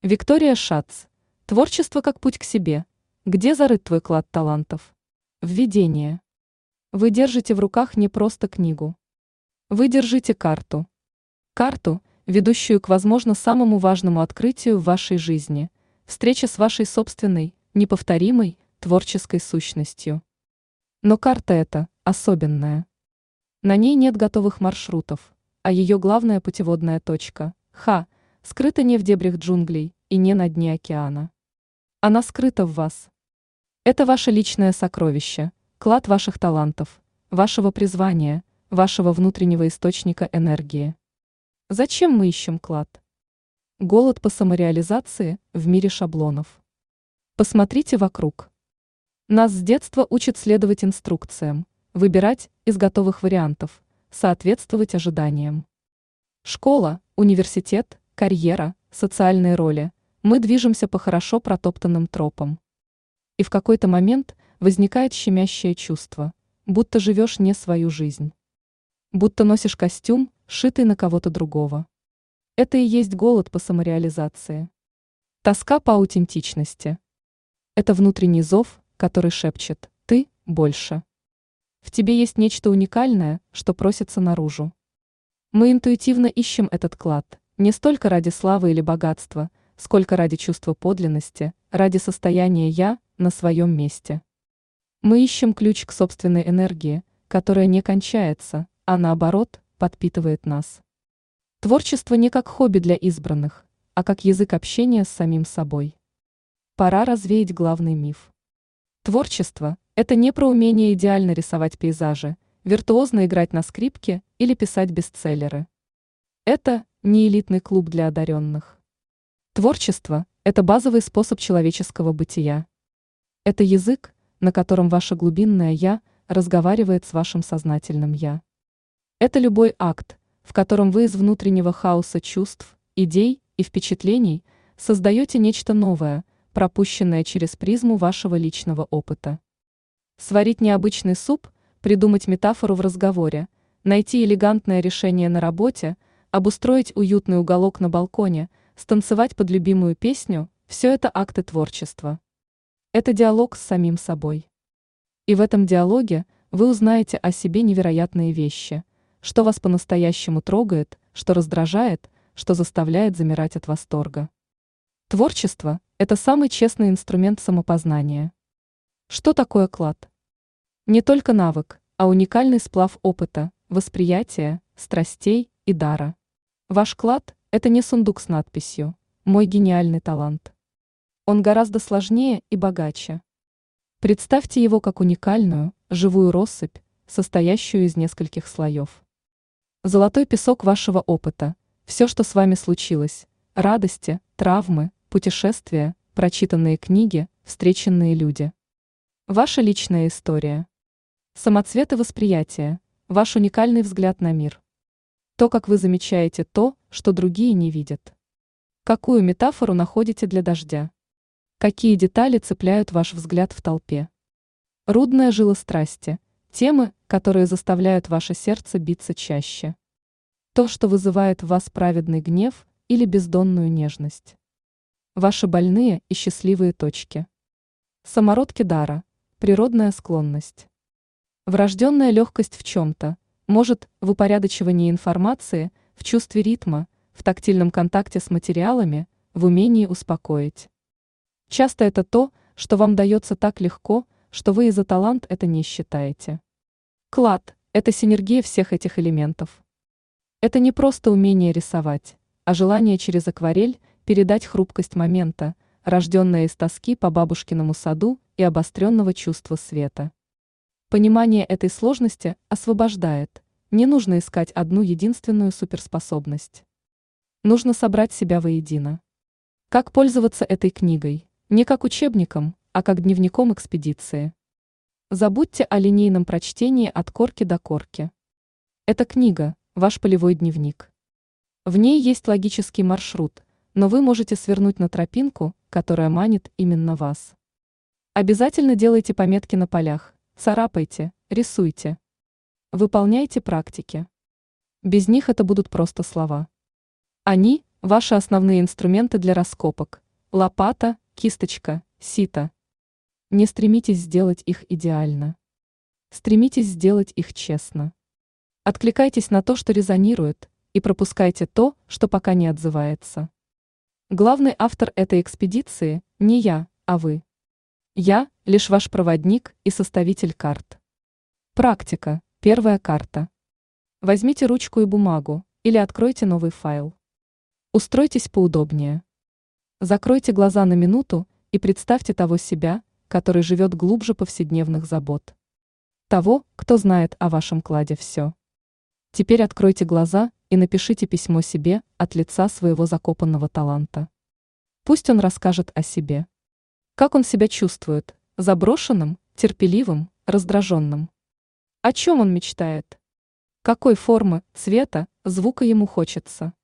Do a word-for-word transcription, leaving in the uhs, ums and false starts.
Виктория Шац. Творчество как путь к себе. Где зарыт твой клад талантов? Введение. Вы держите в руках не просто книгу. Вы держите карту. Карту, ведущую к, возможно, самому важному открытию в вашей жизни – встреча с вашей собственной, неповторимой, творческой сущностью. Но карта эта особенная. На ней нет готовых маршрутов, а ее главная путеводная точка – Ха – скрыта не в дебрях джунглей и не на дне океана. Она скрыта в вас. Это ваше личное сокровище, клад ваших талантов, вашего призвания, вашего внутреннего источника энергии. Зачем мы ищем клад? Голод по самореализации в мире шаблонов. Посмотрите вокруг. Нас с детства учат следовать инструкциям, выбирать из готовых вариантов, соответствовать ожиданиям. Школа, университет, карьера, социальные роли – мы движемся по хорошо протоптанным тропам. И в какой-то момент возникает щемящее чувство, будто живешь не свою жизнь. Будто носишь костюм, сшитый на кого-то другого. Это и есть голод по самореализации. Тоска по аутентичности. Это внутренний зов, который шепчет «ты больше». В тебе есть нечто уникальное, что просится наружу. Мы интуитивно ищем этот клад, не столько ради славы или богатства, сколько ради чувства подлинности, ради состояния «я» на своем месте. Мы ищем ключ к собственной энергии, которая не кончается, а наоборот, подпитывает нас. Творчество не как хобби для избранных, а как язык общения с самим собой. Пора развеять главный миф. Творчество – это не про умение идеально рисовать пейзажи, виртуозно играть на скрипке или писать бестселлеры. Это не элитный клуб для одаренных. Творчество – это базовый способ человеческого бытия. Это язык, на котором ваше глубинное «я» разговаривает с вашим сознательным «я». Это любой акт, в котором вы из внутреннего хаоса чувств, идей и впечатлений создаете нечто новое, пропущенное через призму вашего личного опыта. Сварить необычный суп, придумать метафору в разговоре, найти элегантное решение на работе, обустроить уютный уголок на балконе, станцевать под любимую песню – все это акты творчества. Это диалог с самим собой. И в этом диалоге вы узнаете о себе невероятные вещи, что вас по-настоящему трогает, что раздражает, что заставляет замирать от восторга. Творчество – это самый честный инструмент самопознания. Что такое клад? Не только навык, а уникальный сплав опыта, восприятия, страстей и дара. Ваш клад – это не сундук с надписью «Мой гениальный талант». Он гораздо сложнее и богаче. Представьте его как уникальную, живую россыпь, состоящую из нескольких слоев. Золотой песок вашего опыта, все, что с вами случилось, радости, травмы, путешествия, прочитанные книги, встреченные люди. Ваша личная история. Самоцветы восприятия, ваш уникальный взгляд на мир. То, как вы замечаете то, что другие не видят. Какую метафору находите для дождя? Какие детали цепляют ваш взгляд в толпе? Рудная жила страсти, темы, которые заставляют ваше сердце биться чаще. То, что вызывает в вас праведный гнев или бездонную нежность. Ваши больные и счастливые точки. Самородки дара, природная склонность. Врожденная легкость в чем-то, может, в упорядочивании информации, в чувстве ритма, в тактильном контакте с материалами, в умении успокоить. Часто это то, что вам дается так легко, что вы и за талант это не считаете. Клад – это синергия всех этих элементов. Это не просто умение рисовать, а желание через акварель передать хрупкость момента, рожденное из тоски по бабушкиному саду и обостренного чувства света. Понимание этой сложности освобождает. Не нужно искать одну единственную суперспособность. Нужно собрать себя воедино. Как пользоваться этой книгой? Не как учебником, а как дневником экспедиции. Забудьте о линейном прочтении от корки до корки. Эта книга – ваш полевой дневник. В ней есть логический маршрут, но вы можете свернуть на тропинку, которая манит именно вас. Обязательно делайте пометки на полях. Царапайте, рисуйте. Выполняйте практики. Без них это будут просто слова. Они – Ваши основные инструменты для раскопок – лопата, кисточка, сито. Не стремитесь сделать их идеально. Стремитесь сделать их честно. Откликайтесь на то, что резонирует, и пропускайте то, что пока не отзывается. Главный автор этой экспедиции не я, а вы. Я – лишь ваш проводник и составитель карт. Практика. Первая карта. Возьмите ручку и бумагу или откройте новый файл. Устройтесь поудобнее. Закройте глаза на минуту и представьте того себя, который живет глубже повседневных забот. Того, кто знает о вашем кладе все. Теперь откройте глаза и напишите письмо себе от лица своего закопанного таланта. Пусть он расскажет о себе. Как он себя чувствует? Заброшенным, терпеливым, раздраженным? О чем он мечтает? Какой формы, цвета, звука ему хочется?